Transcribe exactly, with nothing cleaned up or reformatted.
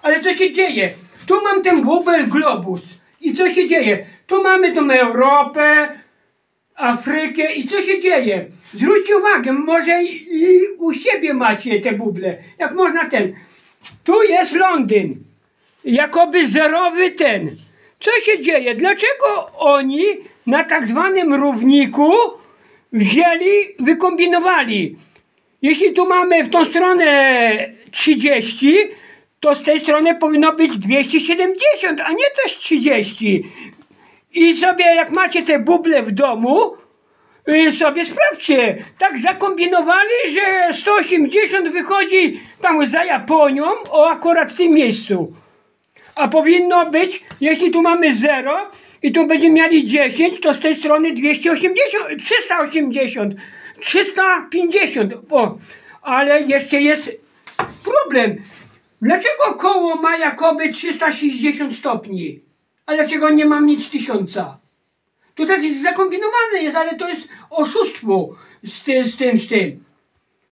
Ale co się dzieje? Tu mam ten bubel globus. I co się dzieje? Tu mamy tą Europę, Afrykę i co się dzieje? Zwróćcie uwagę, może i, i u siebie macie te buble. Jak można ten. Tu jest Londyn. Jakoby zerowy ten. Co się dzieje? Dlaczego oni na tak zwanym równiku wzięli, wykombinowali? Jeśli tu mamy w tą stronę trzydzieści, to z tej strony powinno być dwieście siedemdziesiąt, a nie też trzydzieści. I sobie jak macie te buble w domu, yy, sobie sprawdźcie. Tak zakombinowali, że sto osiemdziesiąt wychodzi tam za Japonią, o akurat w tym miejscu. A powinno być, jeśli tu mamy zero i tu będziemy mieli dziesięć, to z tej strony dwieście osiemdziesiąt, trzysta osiemdziesiąt, trzysta pięćdziesiąt. O, ale jeszcze jest problem. Dlaczego koło ma jakoby trzysta sześćdziesiąt stopni? A dlaczego nie mam nic tysiąca? To tak jest zakombinowane jest, ale to jest oszustwo z tym, z tym, z tym.